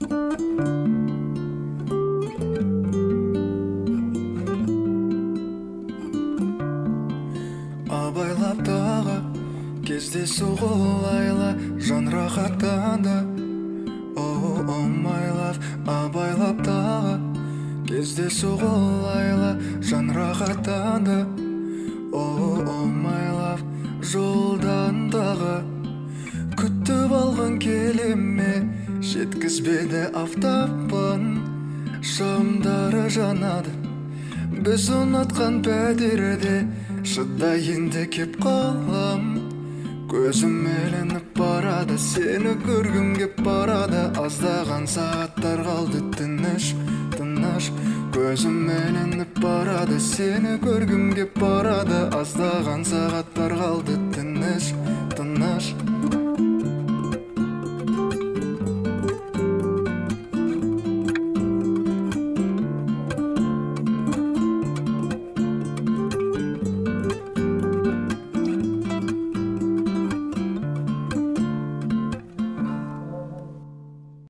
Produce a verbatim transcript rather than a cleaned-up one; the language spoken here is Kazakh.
Абайлап тағы кездесу қолайла жан рахаттанды. Oh, oh my love, абайлап тағы кездесу қолайла жан рахаттанды. Oh, oh my love, жолдан тағы күтіп алған келеме жеткізбеді афтаппын. Шамдары жанады біз ұнатқан пәтерде, шыдайынды кеп қалам. Көзім ілініп барады, сені көргім кеп барады. Аздаған сағаттар қалды тыныш, тыныш. Көзім ілініп барады, сені көргім кеп барады. Аздаған сағаттар қалды тыныш, тыныш.